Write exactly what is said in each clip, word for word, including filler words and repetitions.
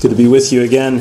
Good to be with you again.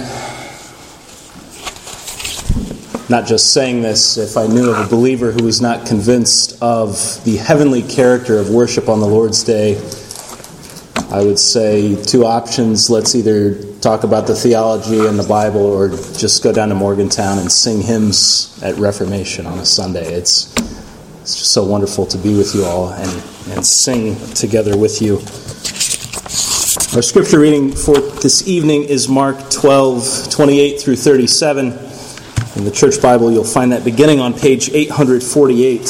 Not just saying this, if I knew of a believer who was not convinced of the heavenly character of worship on the Lord's Day, I would say two options. Let's either talk about the theology and the Bible or just go down to Morgantown and sing hymns at Reformation on a Sunday. It's, it's just so wonderful to be with you all and, and sing together with you. Our scripture reading for this evening is Mark twelve, twenty-eight through thirty-seven. In the Church Bible, you'll find that beginning on page eight forty-eight.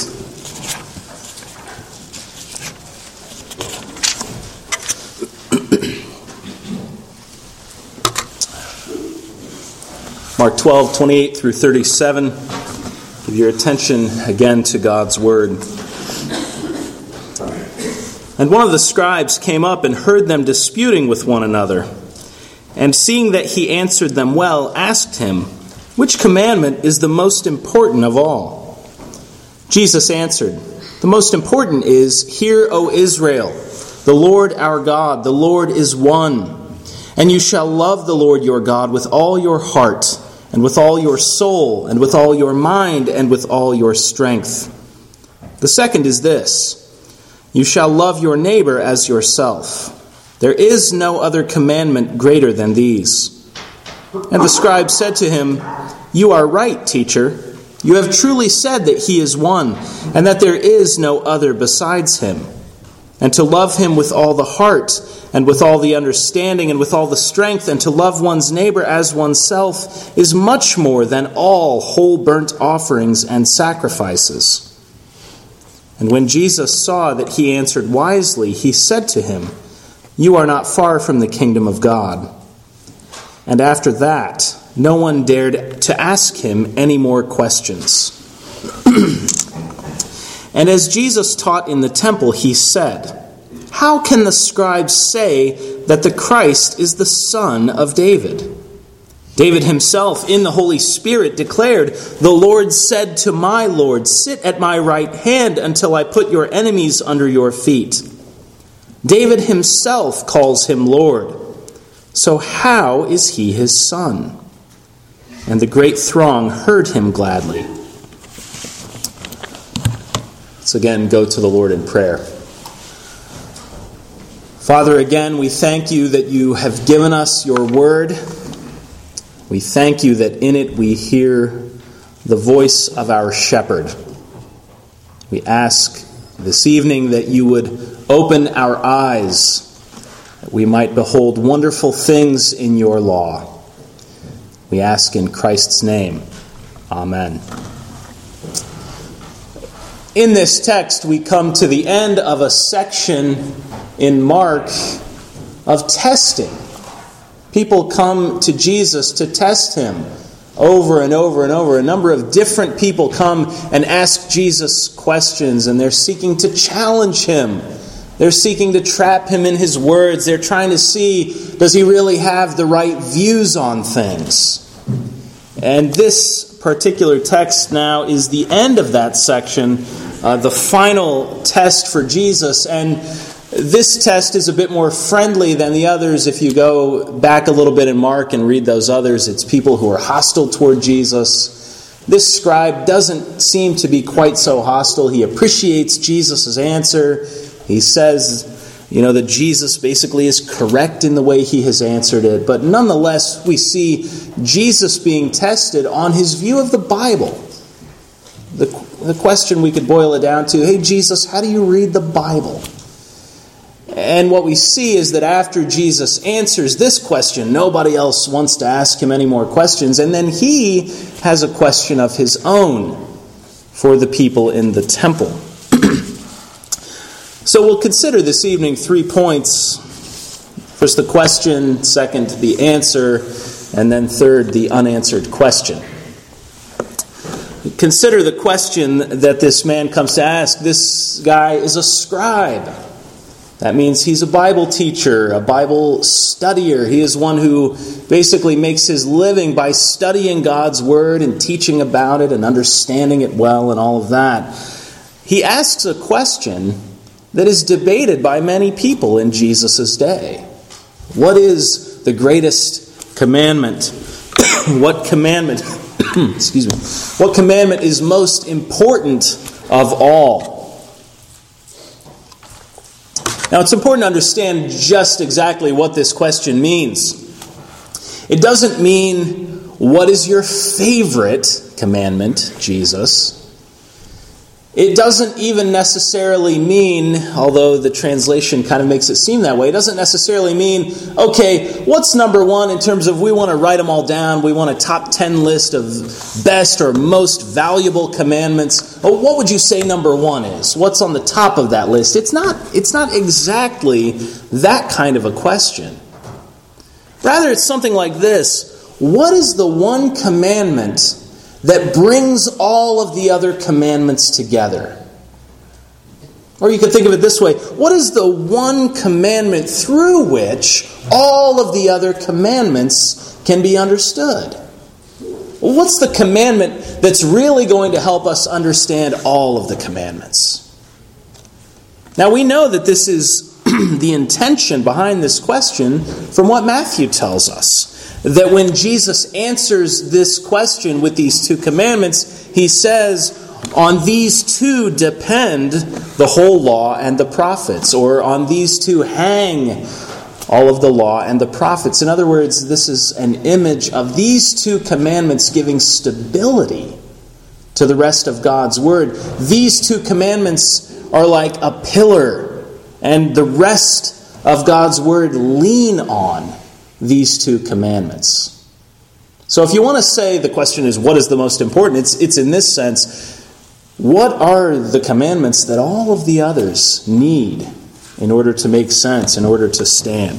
Mark twelve, twenty-eight through thirty-seven. Give your attention again to God's Word. And one of the scribes came up and heard them disputing with one another. And seeing that he answered them well, asked him, "Which commandment is the most important of all?" Jesus answered, "The most important is, Hear, O Israel, the Lord our God, the Lord is one. And you shall love the Lord your God with all your heart, and with all your soul, and with all your mind, and with all your strength. The second is this, you shall love your neighbor as yourself. There is no other commandment greater than these." And the scribe said to him, "You are right, teacher. You have truly said that he is one, and that there is no other besides him. And to love him with all the heart, and with all the understanding, and with all the strength, and to love one's neighbor as oneself is much more than all whole burnt offerings and sacrifices." And when Jesus saw that he answered wisely, he said to him, "You are not far from the kingdom of God." And after that, no one dared to ask him any more questions. And as Jesus taught in the temple, he said, "How can the scribes say that the Christ is the son of David? David himself, in the Holy Spirit, declared, 'The Lord said to my Lord, sit at my right hand until I put your enemies under your feet.' David himself calls him Lord. So how is he his son?" And the great throng heard him gladly. Let's again go to the Lord in prayer. Father, again, we thank you that you have given us your word. We thank you that in it we hear the voice of our shepherd. We ask this evening that you would open our eyes, that we might behold wonderful things in your law. We ask in Christ's name. Amen. In this text, we come to the end of a section in Mark of testing. People come to Jesus to test him over and over and over. A number of different people come and ask Jesus questions, and they're seeking to challenge him. They're seeking to trap him in his words. They're trying to see, does he really have the right views on things? And this particular text now is the end of that section, uh, the final test for Jesus. And this test is a bit more friendly than the others. If you go back a little bit in Mark and read those others, it's people who are hostile toward Jesus. This scribe doesn't seem to be quite so hostile. He appreciates Jesus' answer. He says, you know, that Jesus basically is correct in the way he has answered it. But nonetheless, we see Jesus being tested on his view of the Bible. The, the question we could boil it down to, hey, Jesus, how do you read the Bible? And what we see is that after Jesus answers this question, nobody else wants to ask him any more questions. And then he has a question of his own for the people in the temple. So we'll consider this evening three points. First, the question. Second, the answer. And then third, the unanswered question. Consider the question that this man comes to ask. This guy is a scribe. That means he's a Bible teacher, a Bible studier. He is one who basically makes his living by studying God's Word and teaching about it and understanding it well and all of that. He asks a question that is debated by many people in Jesus' day. What is the greatest commandment. What commandment, excuse me, what commandment is most important of all? Now, it's important to understand just exactly what this question means. It doesn't mean, what is your favorite commandment, Jesus? It doesn't even necessarily mean, although the translation kind of makes it seem that way, it doesn't necessarily mean, okay, what's number one in terms of we want to write them all down, we want a top ten list of best or most valuable commandments. But what would you say number one is? What's on the top of that list? It's not, it's not exactly that kind of a question. Rather, it's something like this. What is the one commandment that brings all of the other commandments together? Or you could think of it this way. What is the one commandment through which all of the other commandments can be understood? Well, what's the commandment that's really going to help us understand all of the commandments? Now, we know that this is the intention behind this question from what Matthew tells us. That when Jesus answers this question with these two commandments, he says, on these two depend the whole law and the prophets, or on these two hang all of the law and the prophets. In other words, this is an image of these two commandments giving stability to the rest of God's word. These two commandments are like a pillar, and the rest of God's word lean on these two commandments. So if you want to say, the question is, what is the most important? It's, it's in this sense, what are the commandments that all of the others need in order to make sense, in order to stand?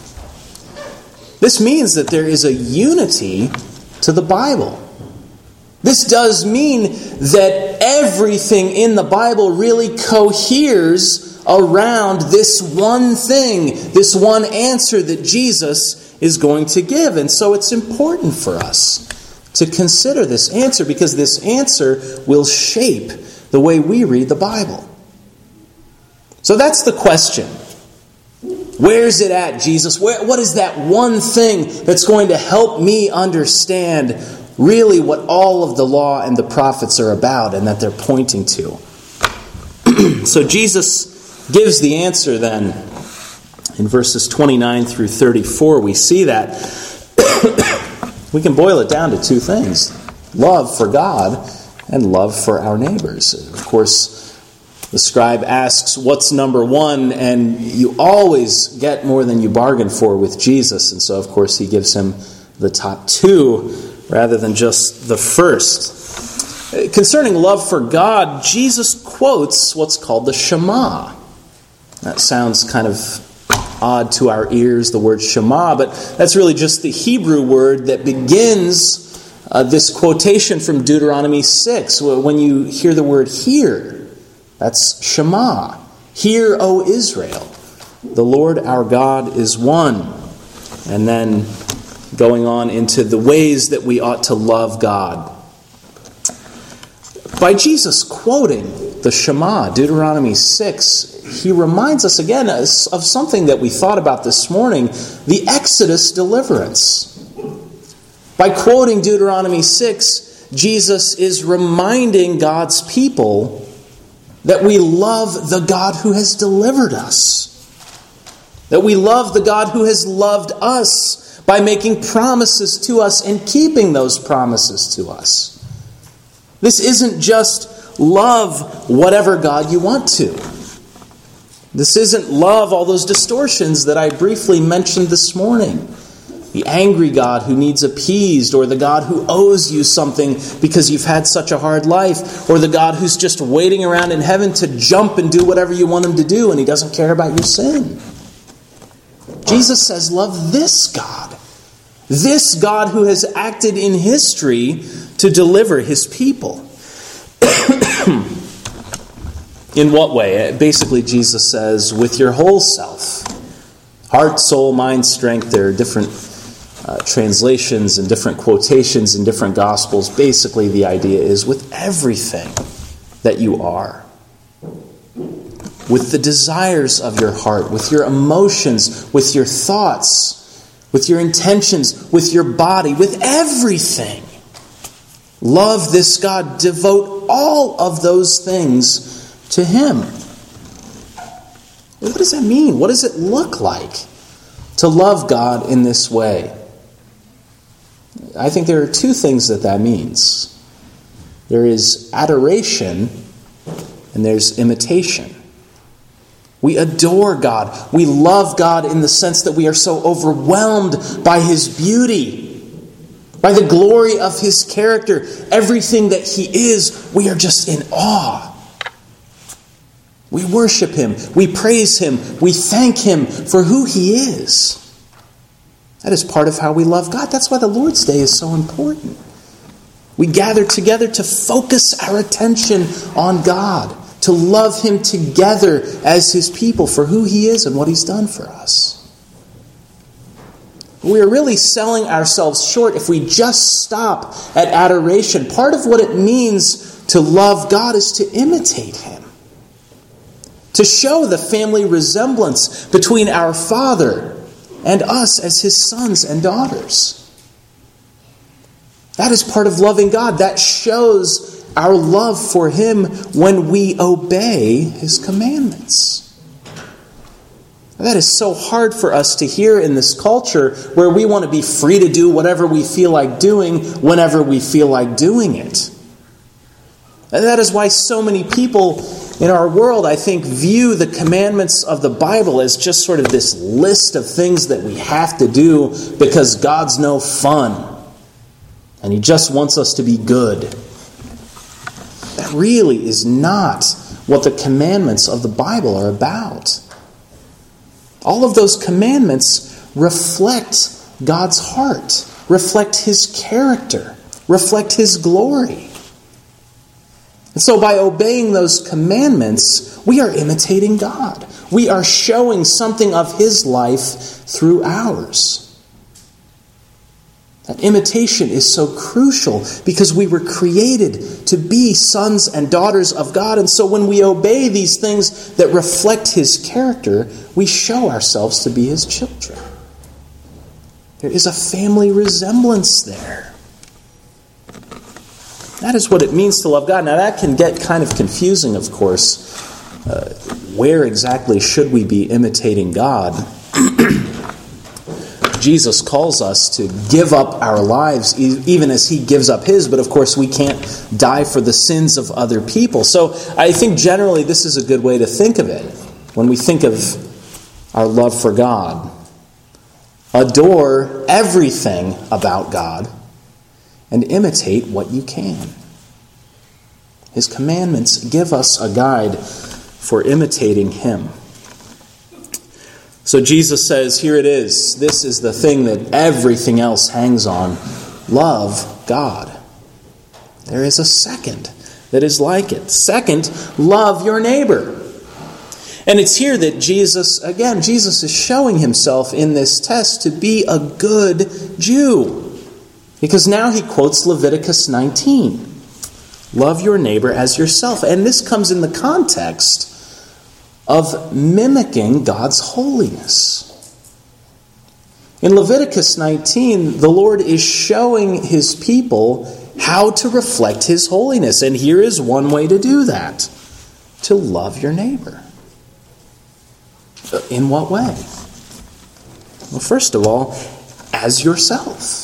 This means that there is a unity to the Bible. This does mean that everything in the Bible really coheres around this one thing, this one answer that Jesus is going to give. And so it's important for us to consider this answer, because this answer will shape the way we read the Bible. So that's the question. Where's it at, Jesus? Where, what is that one thing that's going to help me understand really what all of the law and the prophets are about and that they're pointing to? So Jesus gives the answer then. In verses twenty-nine through thirty-four, we see that we can boil it down to two things. Love for God and love for our neighbors. Of course, the scribe asks, what's number one? And you always get more than you bargain for with Jesus. And so, of course, he gives him the top two rather than just the first. Concerning love for God, Jesus quotes what's called the Shema. That sounds kind of odd to our ears, the word Shema, but that's really just the Hebrew word that begins uh, this quotation from Deuteronomy six. When you hear the word hear, that's Shema. Hear, O Israel, the Lord our God is one. And then going on into the ways that we ought to love God. By Jesus quoting the Shema, Deuteronomy six, he reminds us again of something that we thought about this morning, the Exodus deliverance. By quoting Deuteronomy six, Jesus is reminding God's people that we love the God who has delivered us. That we love the God who has loved us by making promises to us and keeping those promises to us. This isn't just love whatever God you want to. This isn't love all those distortions that I briefly mentioned this morning. The angry God who needs appeased, or the God who owes you something because you've had such a hard life, or the God who's just waiting around in heaven to jump and do whatever you want him to do and he doesn't care about your sin. Jesus says, love this God. This God who has acted in history to deliver his people. In what way? Basically, Jesus says, with your whole self. Heart, soul, mind, strength. There are different uh, translations and different quotations in different Gospels. Basically, the idea is with everything that you are. With the desires of your heart, with your emotions, with your thoughts, with your intentions, with your body, with everything. Love this God. Devote all of those things to Him. What does that mean? What does it look like to love God in this way? I think there are two things that that means. There is adoration and there's imitation. We adore God. We love God in the sense that we are so overwhelmed by His beauty, by the glory of His character. Everything that He is, we are just in awe. We worship Him. We praise Him. We thank Him for who He is. That is part of how we love God. That's why the Lord's Day is so important. We gather together to focus our attention on God, to love Him together as His people for who He is and what He's done for us. We are really selling ourselves short if we just stop at adoration. Part of what it means to love God is to imitate Him, to show the family resemblance between our Father and us as His sons and daughters. That is part of loving God. That shows our love for Him when we obey His commandments. That is so hard for us to hear in this culture where we want to be free to do whatever we feel like doing whenever we feel like doing it. And that is why so many people in our world, I think, view the commandments of the Bible as just sort of this list of things that we have to do because God's no fun. And He just wants us to be good. That really is not what the commandments of the Bible are about. All of those commandments reflect God's heart, reflect His character, reflect His glory. And so by obeying those commandments, we are imitating God. We are showing something of His life through ours. That imitation is so crucial because we were created to be sons and daughters of God. And so when we obey these things that reflect His character, we show ourselves to be His children. There is a family resemblance there. That is what it means to love God. Now that can get kind of confusing, of course. Uh, where exactly should we be imitating God? Jesus calls us to give up our lives even as He gives up His, but of course we can't die for the sins of other people. So I think generally this is a good way to think of it when we think of our love for God. Adore everything about God and imitate what you can. His commandments give us a guide for imitating Him. So Jesus says, here it is. This is the thing that everything else hangs on. Love God. There is a second that is like it. Second, love your neighbor. And it's here that Jesus, again, Jesus is showing Himself in this test to be a good Jew. Because now He quotes Leviticus nineteen. Love your neighbor as yourself. And this comes in the context of mimicking God's holiness. In Leviticus nineteen, the Lord is showing His people how to reflect His holiness. And here is one way to do that. To love your neighbor. In what way? Well, first of all, as yourself.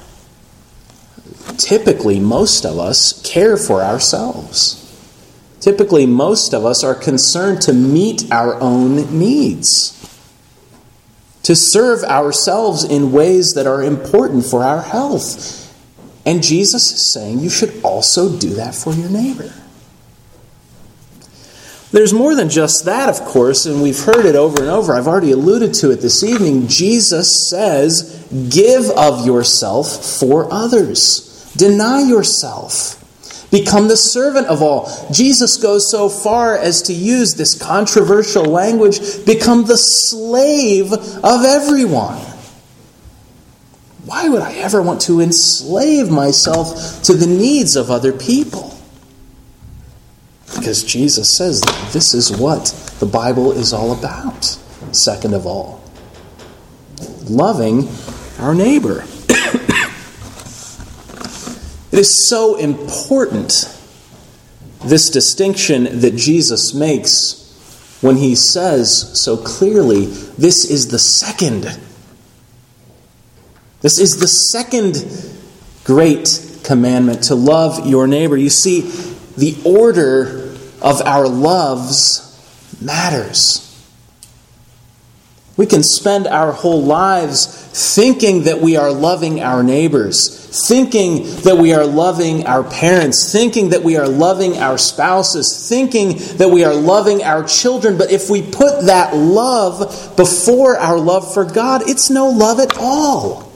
Typically, most of us care for ourselves. Typically, most of us are concerned to meet our own needs, to serve ourselves in ways that are important for our health. And Jesus is saying you should also do that for your neighbor. There's more than just that, of course, and we've heard it over and over. I've already alluded to it this evening. Jesus says, give of yourself for others. Deny yourself. Become the servant of all. Jesus goes so far as to use this controversial language, become the slave of everyone. Why would I ever want to enslave myself to the needs of other people? Because Jesus says that this is what the Bible is all about, second of all. Loving our neighbor. It is so important, this distinction that Jesus makes when he says so clearly, this is the second. This is the second great commandment, to love your neighbor. You see, the order of our loves matters. We can spend our whole lives thinking that we are loving our neighbors, thinking that we are loving our parents, thinking that we are loving our spouses, thinking that we are loving our children. But if we put that love before our love for God, it's no love at all.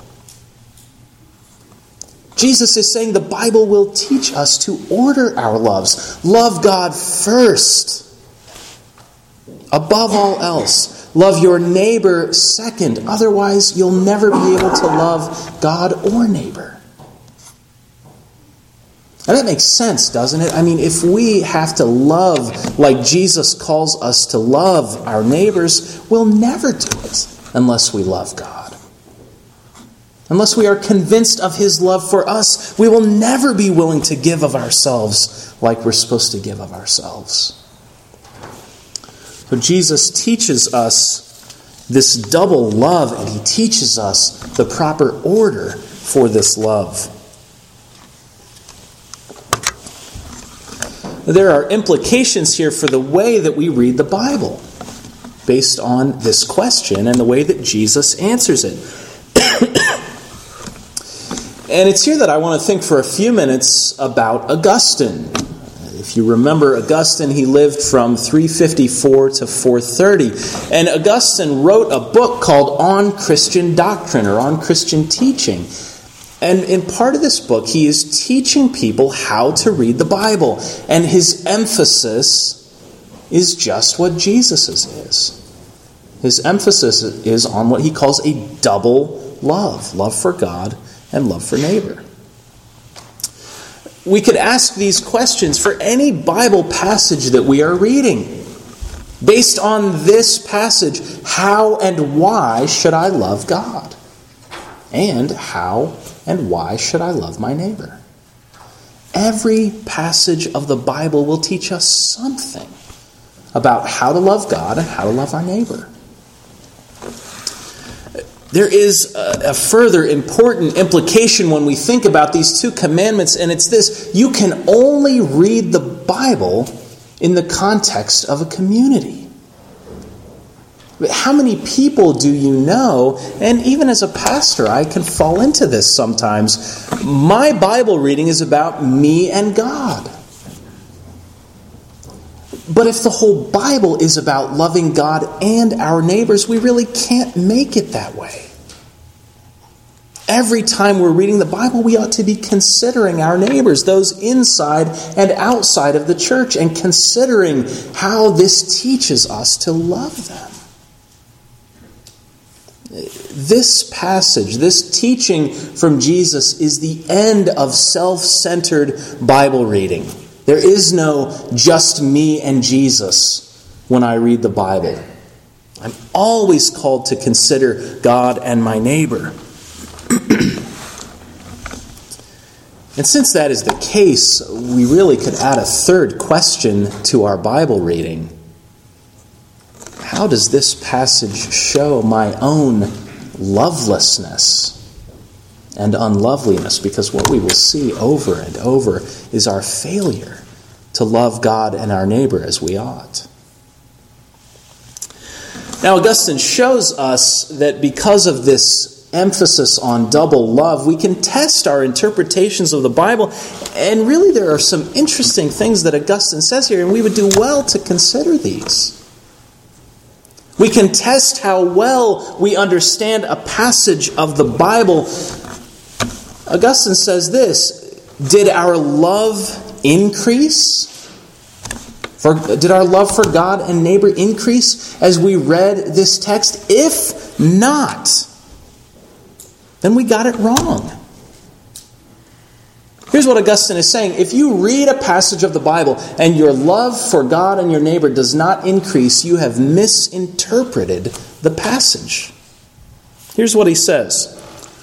Jesus is saying the Bible will teach us to order our loves. Love God first, above all else. Love your neighbor second. Otherwise, you'll never be able to love God or neighbor. And that makes sense, doesn't it? I mean, if we have to love like Jesus calls us to love our neighbors, we'll never do it unless we love God. Unless we are convinced of His love for us, we will never be willing to give of ourselves like we're supposed to give of ourselves. So Jesus teaches us this double love, and He teaches us the proper order for this love. There are implications here for the way that we read the Bible based on this question and the way that Jesus answers it. And it's here that I want to think for a few minutes about Augustine. If you remember Augustine, he lived from three fifty-four to four thirty. And Augustine wrote a book called On Christian Doctrine, or On Christian Teaching. And in part of this book, he is teaching people how to read the Bible. And his emphasis is just what Jesus's is. His emphasis is on what he calls a double love. Love for God and love for neighbor. We could ask these questions for any Bible passage that we are reading. Based on this passage, how and why should I love God? And how and why should I love my neighbor? Every passage of the Bible will teach us something about how to love God and how to love our neighbor. There is a, a further important implication when we think about these two commandments, and it's this: you can only read the Bible in the context of a community. How many people do you know? And even as a pastor, I can fall into this sometimes. My Bible reading is about me and God. But if the whole Bible is about loving God and our neighbors, we really can't make it that way. Every time we're reading the Bible, we ought to be considering our neighbors, those inside and outside of the church, and considering how this teaches us to love them. This passage, this teaching from Jesus, is the end of self-centered Bible reading. There is no just me and Jesus when I read the Bible. I'm always called to consider God and my neighbor. And since that is the case, we really could add a third question to our Bible reading. How does this passage show my own lovelessness and unloveliness? Because what we will see over and over is our failure to love God and our neighbor as we ought. Now, Augustine shows us that because of this emphasis on double love, we can test our interpretations of the Bible. And really there are some interesting things that Augustine says here, and we would do well to consider these. We can test how well we understand a passage of the Bible. Augustine says this: did our love increase? For, did our love for God and neighbor increase as we read this text? If not, then we got it wrong. Here's what Augustine is saying. If you read a passage of the Bible and your love for God and your neighbor does not increase, you have misinterpreted the passage. Here's what he says.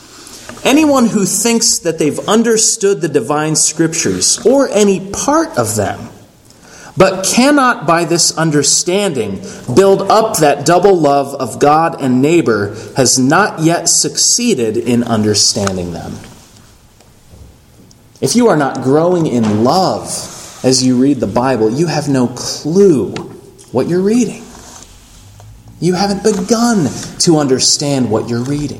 Anyone who thinks that they've understood the divine scriptures or any part of them, but cannot by this understanding build up that double love of God and neighbor, has not yet succeeded in understanding them. If you are not growing in love as you read the Bible, you have no clue what you're reading. You haven't begun to understand what you're reading.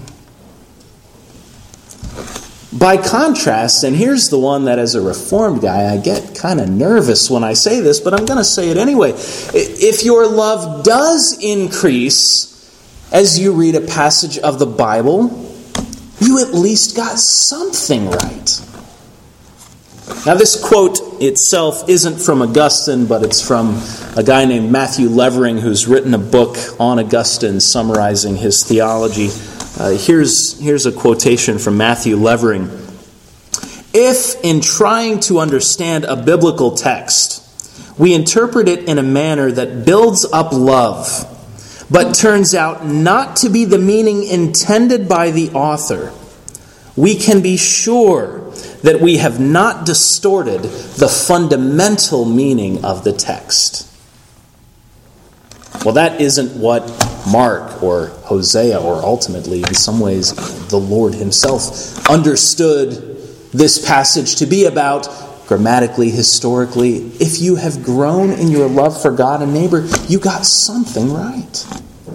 By contrast, and here's the one that as a Reformed guy, I get kind of nervous when I say this, but I'm going to say it anyway. If your love does increase as you read a passage of the Bible, you at least got something right. Now, this quote itself isn't from Augustine, but it's from a guy named Matthew Levering, who's written a book on Augustine summarizing his theology. Uh, here's, here's a quotation from Matthew Levering. If, in trying to understand a biblical text, we interpret it in a manner that builds up love, but turns out not to be the meaning intended by the author, we can be sure that we have not distorted the fundamental meaning of the text. Well, that isn't what Mark or Hosea, or ultimately, in some ways, the Lord himself understood this passage to be about, grammatically, historically. If you have grown in your love for God and neighbor, you got something right.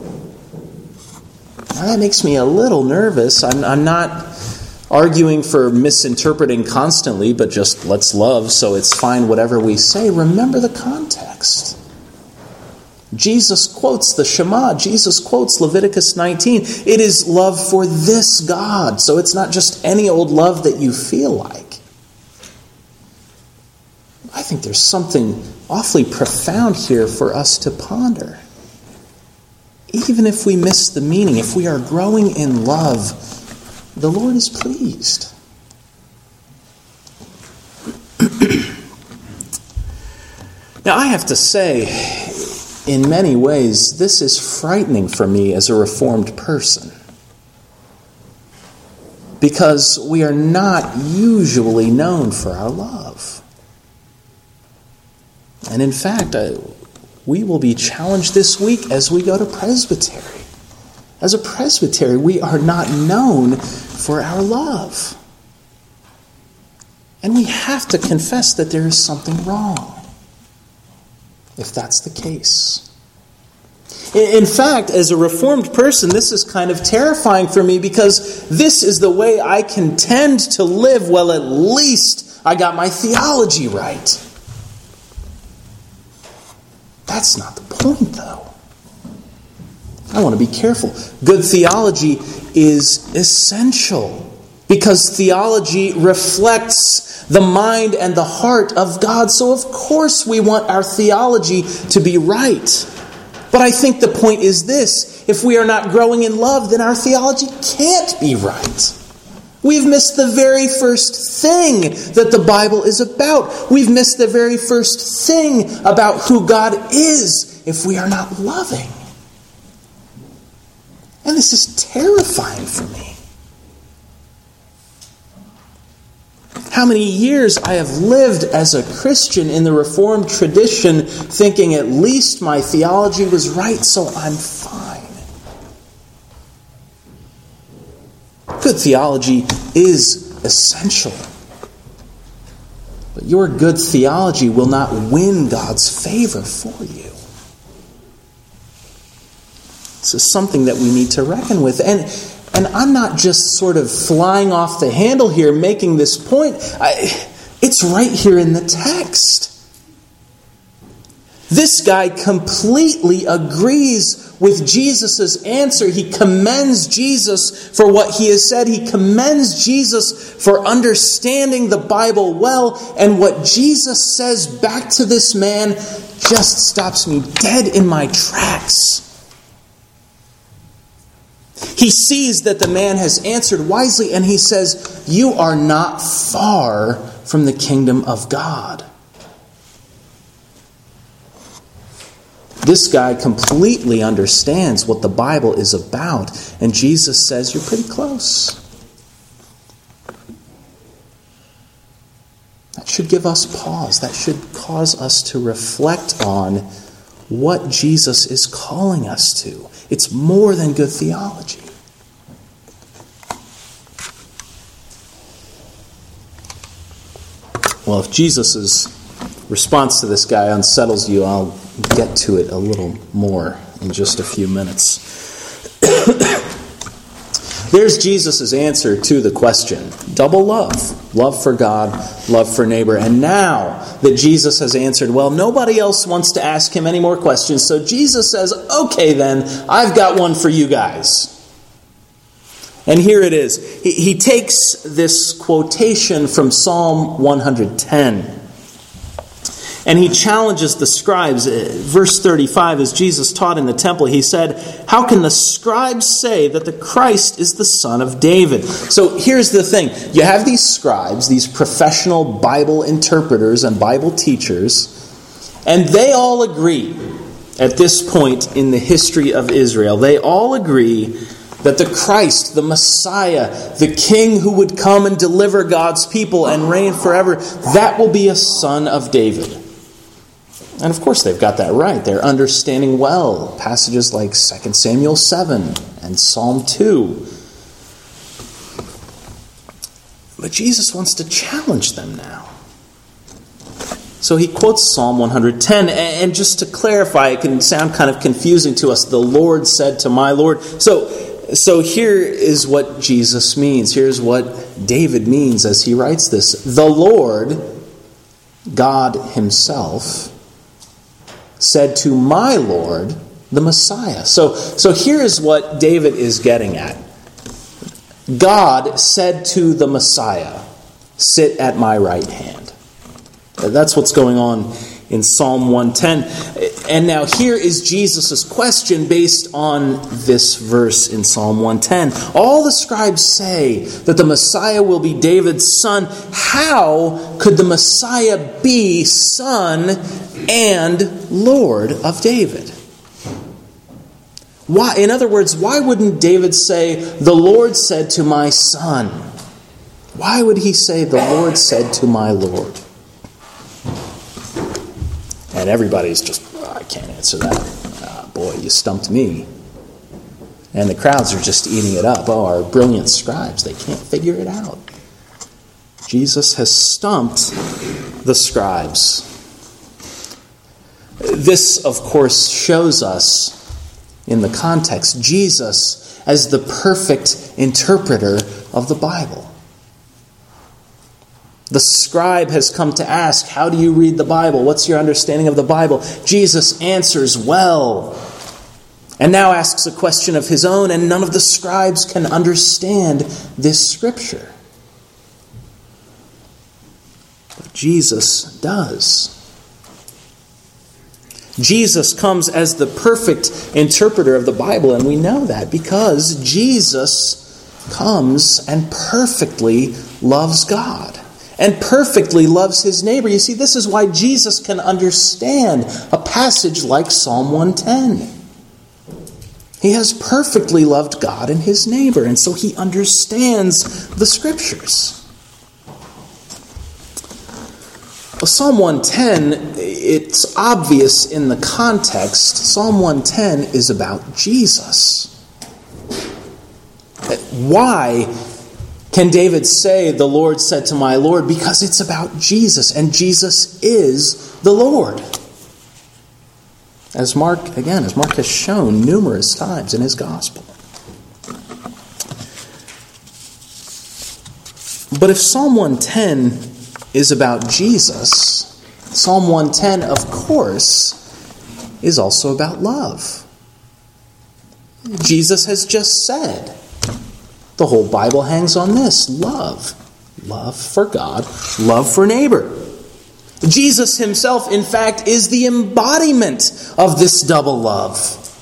Now, that makes me a little nervous. I'm, I'm not arguing for misinterpreting constantly, but just let's love, so it's fine whatever we say. Remember the context. Jesus quotes the Shema. Jesus quotes Leviticus nineteen. It is love for this God. So it's not just any old love that you feel like. I think there's something awfully profound here for us to ponder. Even if we miss the meaning, if we are growing in love, the Lord is pleased. Now, I have to say, in many ways, this is frightening for me as a Reformed person. Because we are not usually known for our love. And in fact, I, we will be challenged this week as we go to presbytery. As a presbytery, we are not known for our love. And we have to confess that there is something wrong, if that's the case. In fact, as a Reformed person, this is kind of terrifying for me, because this is the way I can tend to live. Well, at least I got my theology right. That's not the point, though. I want to be careful. Good theology is essential, because theology reflects the mind and the heart of God. So of course we want our theology to be right. But I think the point is this: if we are not growing in love, then our theology can't be right. We've missed the very first thing that the Bible is about. We've missed the very first thing about who God is if we are not loving. And this is terrifying for me. How many years I have lived as a Christian in the Reformed tradition, thinking at least my theology was right, so I'm fine. Good theology is essential. But your good theology will not win God's favor for you. This is something that we need to reckon with. And And I'm not just sort of flying off the handle here making this point. I, it's right here in the text. This guy completely agrees with Jesus' answer. He commends Jesus for what he has said. He commends Jesus for understanding the Bible well. And what Jesus says back to this man just stops me dead in my tracks. He sees that the man has answered wisely, and he says, "You are not far from the kingdom of God." This guy completely understands what the Bible is about, and Jesus says, "You're pretty close." should give us pause. That should cause us to reflect on what Jesus is calling us to. It's more than good theology. Well, if Jesus' response to this guy unsettles you, I'll get to it a little more in just a few minutes. There's Jesus' answer to the question. Double love. Love for God, love for neighbor. And now that Jesus has answered, well, nobody else wants to ask him any more questions. So Jesus says, okay then, I've got one for you guys. And here it is. He, he takes this quotation from Psalm one ten. And he challenges the scribes. Verse thirty-five, as Jesus taught in the temple, he said, how can the scribes say that the Christ is the son of David? So here's the thing. You have these scribes, these professional Bible interpreters and Bible teachers, and they all agree at this point in the history of Israel, they all agree that the Christ, the Messiah, the King who would come and deliver God's people and reign forever, that will be a son of David. And of course they've got that right. They're understanding well passages like Second Samuel seven and Psalm two. But Jesus wants to challenge them now. So he quotes Psalm one ten, and just to clarify, it can sound kind of confusing to us. The Lord said to my Lord. So, so here is what Jesus means. Here's what David means as he writes this. The Lord, God himself, said to my Lord, the Messiah. So, so here's what David is getting at. God said to the Messiah, sit at my right hand. That's what's going on in Psalm one ten. And now here is Jesus' question based on this verse in Psalm one ten. All the scribes say that the Messiah will be David's son. How could the Messiah be son and Lord of David? Why? In other words, why wouldn't David say, the Lord said to my son? Why would he say, the Lord said to my Lord? And everybody's just, oh, I can't answer that. Oh, boy, you stumped me. And the crowds are just eating it up. Oh, our brilliant scribes, they can't figure it out. Jesus has stumped the scribes. This, of course, shows us in the context Jesus as the perfect interpreter of the Bible. The scribe has come to ask, how do you read the Bible? What's your understanding of the Bible? Jesus answers well, and now asks a question of his own, and none of the scribes can understand this scripture. But Jesus does. Jesus comes as the perfect interpreter of the Bible, and we know that because Jesus comes and perfectly loves God. And perfectly loves his neighbor. You see, this is why Jesus can understand a passage like Psalm one ten. He has perfectly loved God and his neighbor, and so he understands the Scriptures. Well, Psalm one ten, it's obvious in the context. Psalm one ten is about Jesus. Why can David say, the Lord said to my Lord? Because it's about Jesus, and Jesus is the Lord. As Mark, again, as Mark has shown numerous times in his gospel. But if Psalm one ten is about Jesus, Psalm one ten, of course, is also about love. Jesus has just said, the whole Bible hangs on this. Love. Love for God. Love for neighbor. Jesus himself, in fact, is the embodiment of this double love.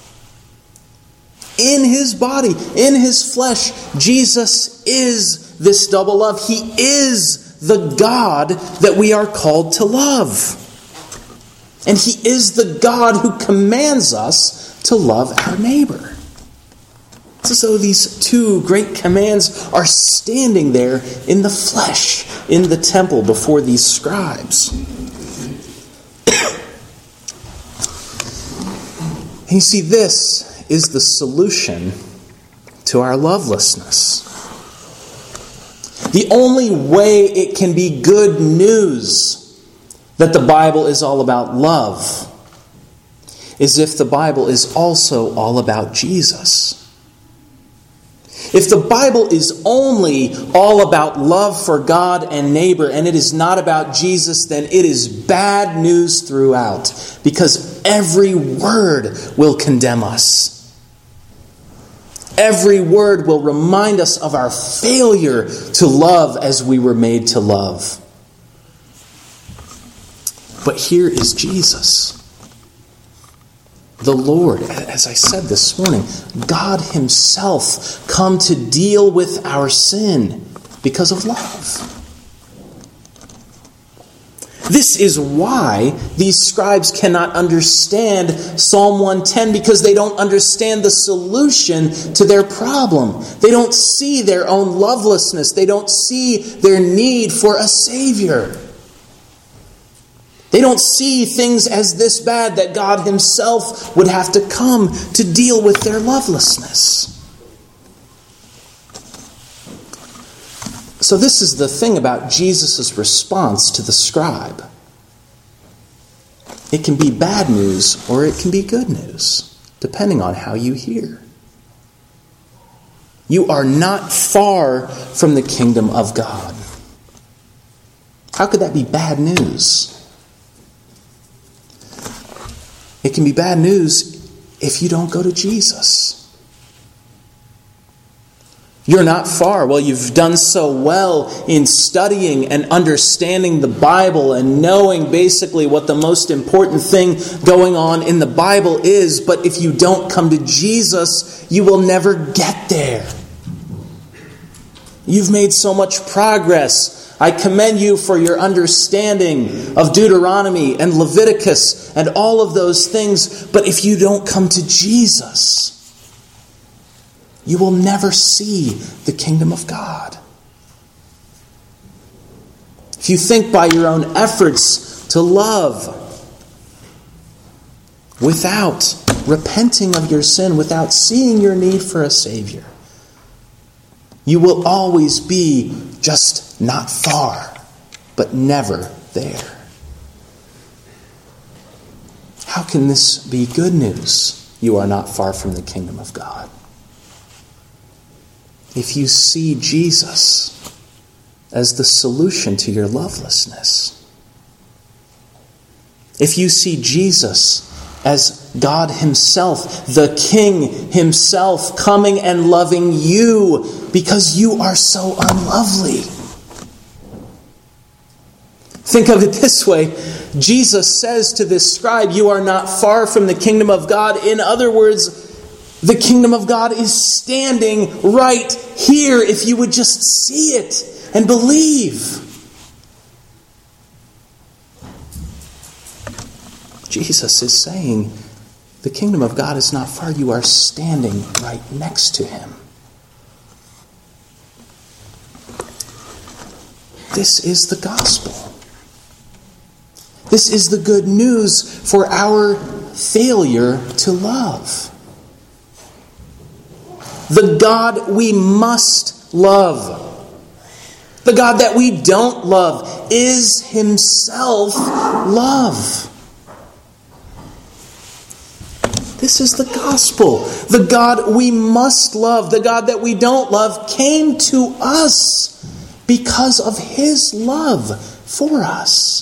In his body, in his flesh, Jesus is this double love. He is the God that we are called to love. And he is the God who commands us to love our neighbor. It's as though these two great commands are standing there in the flesh, in the temple before these scribes. And you see, this is the solution to our lovelessness. The only way it can be good news that the Bible is all about love is if the Bible is also all about Jesus. If the Bible is only all about love for God and neighbor, and it is not about Jesus, then it is bad news throughout, because every word will condemn us. Every word will remind us of our failure to love as we were made to love. But here is Jesus, the Lord, as I said this morning, God Himself come to deal with our sin because of love. This is why these scribes cannot understand Psalm one ten, because they don't understand the solution to their problem. They don't see their own lovelessness. They don't see their need for a Savior. They don't see things as this bad that God Himself would have to come to deal with their lovelessness. So this is the thing about Jesus' response to the scribe. It can be bad news or it can be good news, depending on how you hear. You are not far from the kingdom of God. How could that be bad news? It can be bad news if you don't go to Jesus. You're not far. Well, you've done so well in studying and understanding the Bible and knowing basically what the most important thing going on in the Bible is. But if you don't come to Jesus, you will never get there. You've made so much progress. I commend you for your understanding of Deuteronomy and Leviticus and all of those things. But if you don't come to Jesus, you will never see the kingdom of God. If you think by your own efforts to love without repenting of your sin, without seeing your need for a Savior, you will always be just not far, but never there. How can this be good news? You are not far from the kingdom of God. If you see Jesus as the solution to your lovelessness, if you see Jesus as God Himself, the King Himself, coming and loving you because you are so unlovely. Think of it this way. Jesus says to this scribe, you are not far from the kingdom of God. In other words, the kingdom of God is standing right here if you would just see it and believe. Jesus is saying, the kingdom of God is not far. You are standing right next to Him. This is the gospel. This is the good news for our failure to love. The God we must love, the God that we don't love, is Himself love. This is the gospel. The God we must love, the God that we don't love, came to us because of His love for us.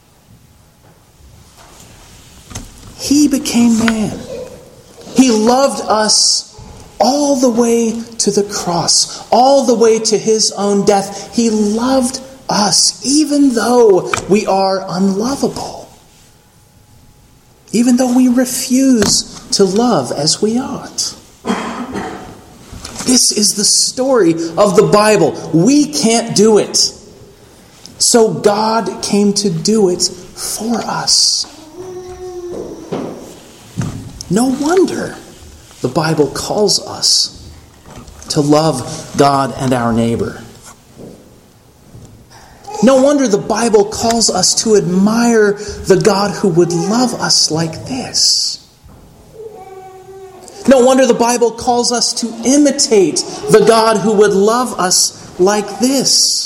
He became man. He loved us all the way to the cross, all the way to His own death. He loved us even though we are unlovable, even though we refuse to love as we ought. This is the story of the Bible. We can't do it. So God came to do it for us. No wonder the Bible calls us to love God and our neighbor. No wonder the Bible calls us to admire the God who would love us like this. No wonder the Bible calls us to imitate the God who would love us like this.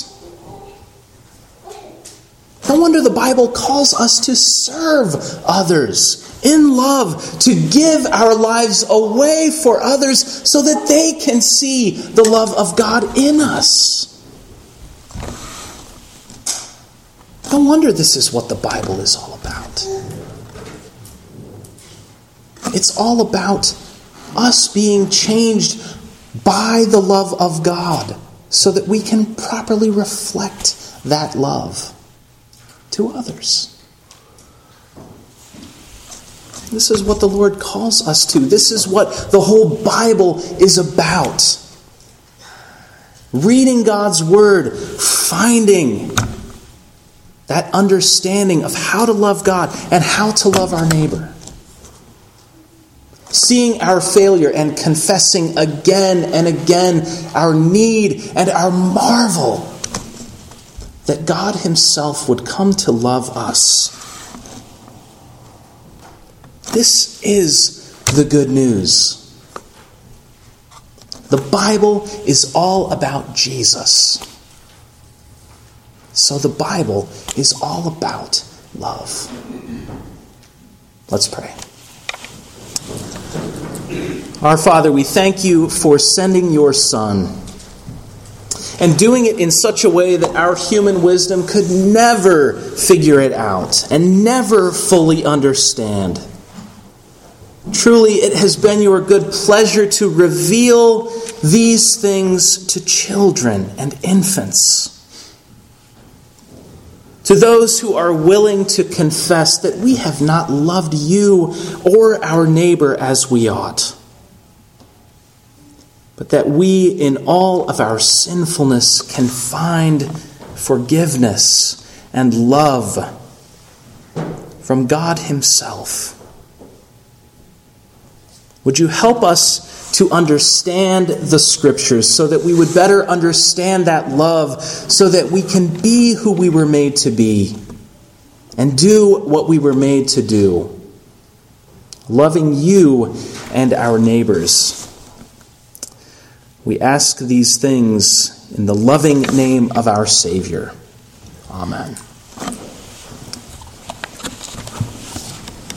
No wonder the Bible calls us to serve others in love, to give our lives away for others so that they can see the love of God in us. No wonder this is what the Bible is all about. It's all about us being changed by the love of God so that we can properly reflect that love to others. This is what the Lord calls us to. This is what the whole Bible is about. Reading God's Word, finding that understanding of how to love God and how to love our neighbor. Seeing our failure and confessing again and again our need and our marvel that God Himself would come to love us. This is the good news. The Bible is all about Jesus. So the Bible is all about love. Let's pray. Our Father, we thank you for sending your Son and doing it in such a way that our human wisdom could never figure it out and never fully understand. Truly, it has been your good pleasure to reveal these things to children and infants. To those who are willing to confess that we have not loved you or our neighbor as we ought, but that we, in all of our sinfulness, can find forgiveness and love from God Himself. Would you help us to understand the Scriptures so that we would better understand that love, so that we can be who we were made to be and do what we were made to do, loving you and our neighbors. We ask these things in the loving name of our Savior. Amen.